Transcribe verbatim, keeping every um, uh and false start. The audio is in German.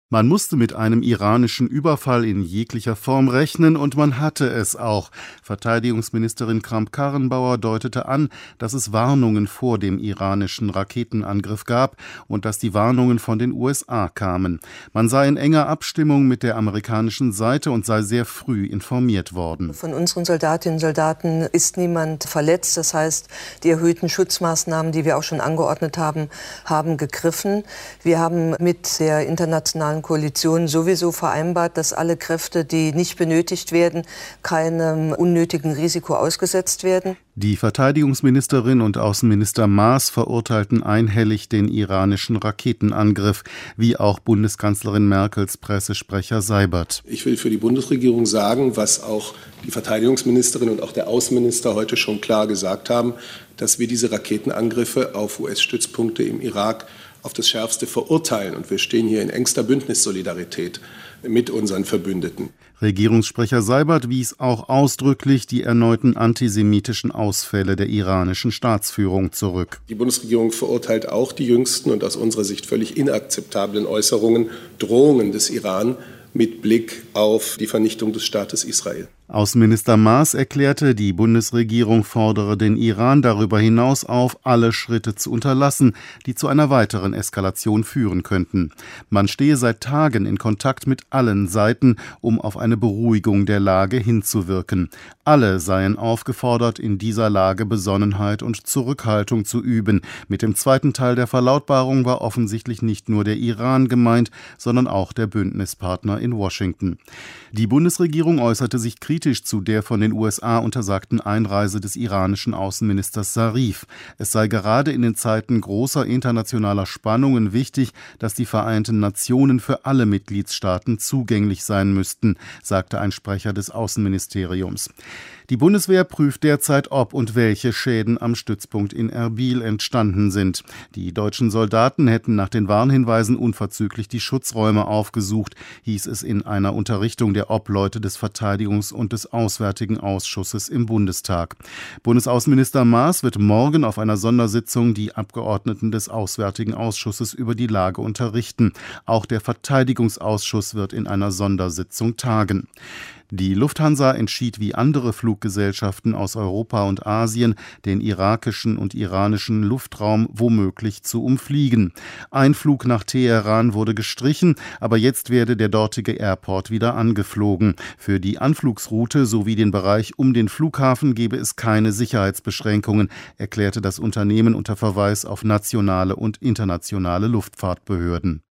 Man musste mit einem iranischen Überfall in jeglicher Form rechnen und man hatte es auch. Verteidigungsministerin Kramp-Karrenbauer deutete an, dass es Warnungen vor dem iranischen Raketenangriff gab und dass die Warnungen von den U S A kamen. Man sei in enger Abstimmung mit der amerikanischen Seite und sei sehr früh informiert worden. Von unseren Soldatinnen und Soldaten ist niemand verletzt. Das heißt, die erhöhten Schutzmaßnahmen, die wir auch schon angeordnet haben, haben gegriffen. Wir haben mit der internationalen Koalition sowieso vereinbart, dass alle Kräfte, die nicht benötigt werden, keinem unnötigen Risiko ausgesetzt werden. Die Verteidigungsministerin und Außenminister Maas verurteilten einhellig den iranischen Raketenangriff, wie auch Bundeskanzlerin Merkels Pressesprecher Seibert. Ich will für die Bundesregierung sagen, was auch die Verteidigungsministerin und auch der Außenminister heute schon klar gesagt haben, dass wir diese Raketenangriffe auf U S-Stützpunkte im Irak auf das Schärfste verurteilen. Und wir stehen hier in engster Bündnissolidarität mit unseren Verbündeten. Regierungssprecher Seibert wies auch ausdrücklich die erneuten antisemitischen Ausfälle der iranischen Staatsführung zurück. Die Bundesregierung verurteilt auch die jüngsten und aus unserer Sicht völlig inakzeptablen Äußerungen, Drohungen des Iran mit Blick auf die Vernichtung des Staates Israel. Außenminister Maas erklärte, die Bundesregierung fordere den Iran darüber hinaus auf, alle Schritte zu unterlassen, die zu einer weiteren Eskalation führen könnten. Man stehe seit Tagen in Kontakt mit allen Seiten, um auf eine Beruhigung der Lage hinzuwirken. Alle seien aufgefordert, in dieser Lage Besonnenheit und Zurückhaltung zu üben. Mit dem zweiten Teil der Verlautbarung war offensichtlich nicht nur der Iran gemeint, sondern auch der Bündnispartner in Washington. Die Bundesregierung äußerte sich kritisch zu der von den U S A untersagten Einreise des iranischen Außenministers Zarif. Es sei gerade in den Zeiten großer internationaler Spannungen wichtig, dass die Vereinten Nationen für alle Mitgliedstaaten zugänglich sein müssten, sagte ein Sprecher des Außenministeriums. Die Bundeswehr prüft derzeit, ob und welche Schäden am Stützpunkt in Erbil entstanden sind. Die deutschen Soldaten hätten nach den Warnhinweisen unverzüglich die Schutzräume aufgesucht, hieß es in einer Unterrichtung der Obleute des Verteidigungs- und des Auswärtigen Ausschusses im Bundestag. Bundesaußenminister Maas wird morgen auf einer Sondersitzung die Abgeordneten des Auswärtigen Ausschusses über die Lage unterrichten. Auch der Verteidigungsausschuss wird in einer Sondersitzung tagen. Die Lufthansa entschied wie andere Fluggesellschaften aus Europa und Asien, den irakischen und iranischen Luftraum womöglich zu umfliegen. Ein Flug nach Teheran wurde gestrichen, aber jetzt werde der dortige Airport wieder angeflogen. Für die Anflugsroute sowie den Bereich um den Flughafen gebe es keine Sicherheitsbeschränkungen, erklärte das Unternehmen unter Verweis auf nationale und internationale Luftfahrtbehörden.